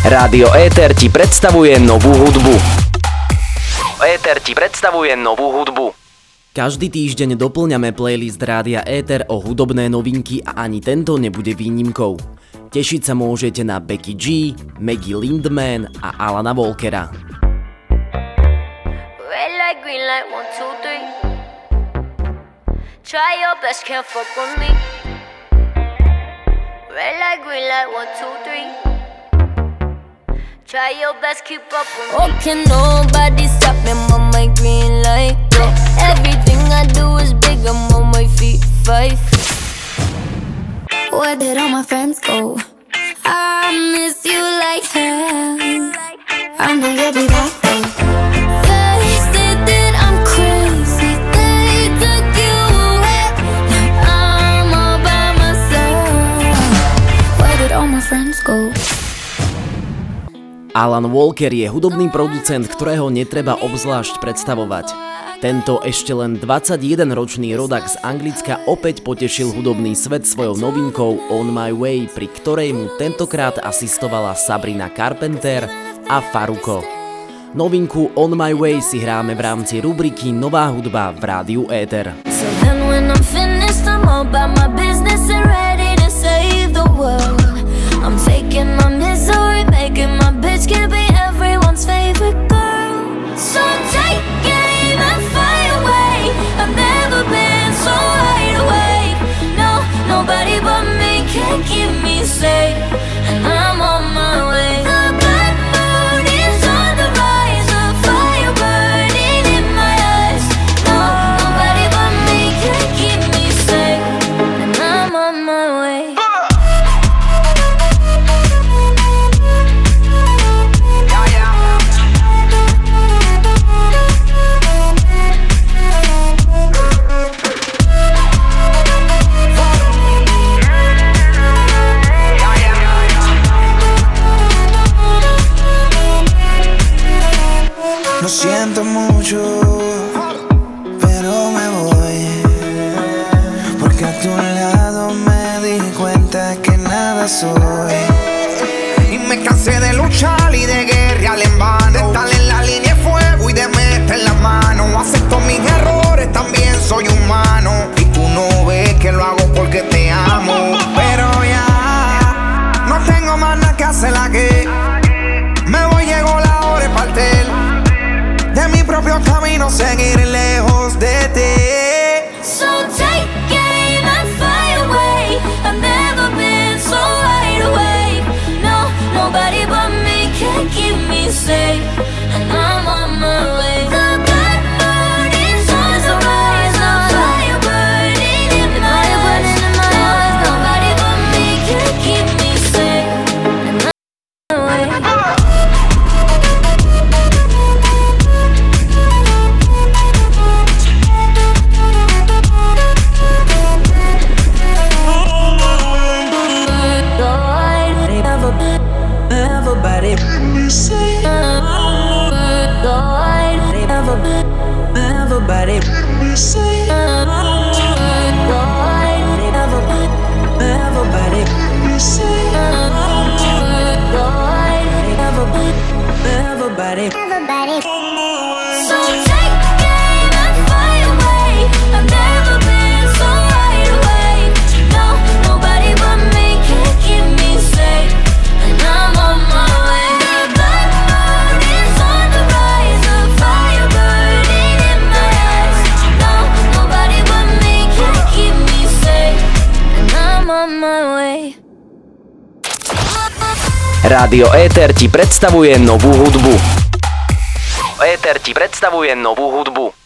Rádio Éter ti predstavuje novú hudbu. Éter ti predstavuje novú hudbu. Každý týždeň doplňame playlist Rádia Éter o hudobné novinky a ani tento nebude výnimkou. Tešiť sa môžete na Becky G, Maggie Lindemann a Alana Walkera. Red light, green light, 1, 2, 3. Try your best, can't fuck with me. Red light, green light, 1, 2, 3. Try your best, keep up with me. Oh, can nobody stop me? I'm on my green light, yeah. Everything I do is big, I'm on my feet, 5. Where did all my friends go? I miss you like hell. I know you'll be back though. They said that I'm crazy. They took you away. Now I'm all by myself. Where did all my friends go? Alan Walker je hudobný producent, ktorého netreba obzvlášť predstavovať. Tento ešte len 21-ročný rodak z Anglicka opäť potešil hudobný svet svojou novinkou On My Way, pri ktorej mu tentokrát asistovala Sabrina Carpenter a Farruko. Novinku On My Way si hráme v rámci rubriky Nová hudba v Rádiu Éter. So then when I'm finished, I'm all about my business and ready to save the world. I'm faking my misery, making my bitch can be everyone's favorite girl. So take aim and fly away. I've never been so wide awake. No, nobody but me can keep me safe. And I'm on my way. The blood moon is on the rise, a fire burning in my eyes. No, nobody but me can keep me safe. And I'm on my way. Lo siento mucho, pero me voy, porque a tu lado me di cuenta que nada soy. Y me cansé de luchar y de guerrear en vano, de estar en la línea de fuego y de meter la mano. Acepto mis errores, también soy humano, y tú no ves que lo hago porque te amo. Pero ya no tengo más nada que hacer aquí. Me voy, llegó la hora de partir de mi propio camino, seguir lejos de ti. So take aim and fly away. I've never been so wide awake. No, nobody but me can keep me safe. And I'm on my way. The blood moon is on the rise, a fire burning in my eyes. No, nobody but me can keep me safe. And I'm on my way. So take aim and fly away. I've never been so wide awake. No, nobody but me can keep me safe. And I'm on my way. The blood moon is on the rise, a fire burning in my eyes. No, nobody but me can keep me safe. And I'm on my way. Rádio Éter ti predstavuje novú hudbu. Éter ti predstavuje novú hudbu.